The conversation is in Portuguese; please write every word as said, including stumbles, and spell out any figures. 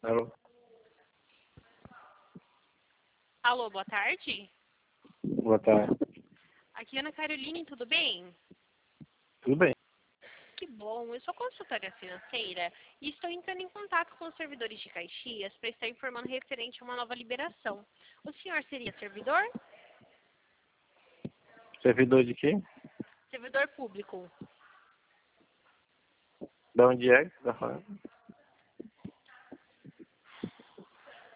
Alô? Alô, boa tarde. Boa tarde. Aqui é Ana Caroline, tudo bem? Tudo bem? Que bom, eu sou consultora financeira e estou entrando em contato com os servidores de Caxias para estar informando referente a uma nova liberação. O senhor seria servidor? Servidor de quê? Servidor público. Da onde é que você tá falando?